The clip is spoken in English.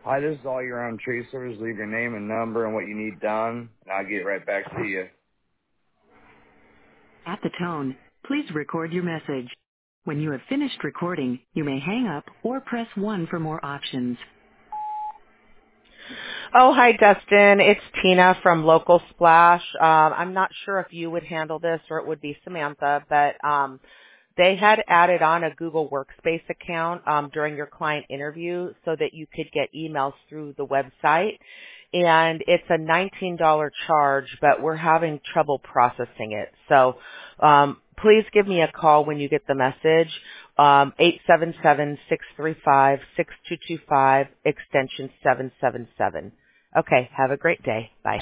Hi, this is All Your Own Tree Service. Leave your name and number and what you need done, and I'll get right back to you. At the tone, please record your message. When you have finished recording, you may hang up or press 1 for more options. Oh, hi, Dustin. It's Tina from Local Splash. I'm not sure if you would handle this or it would be Samantha, but they had added on a Google Workspace account during your client interview so that you could get emails through the website. And it's a $19 charge, but we're having trouble processing it. So please give me a call when you get the message, 877-635-6225, extension 777. Okay, have a great day. Bye.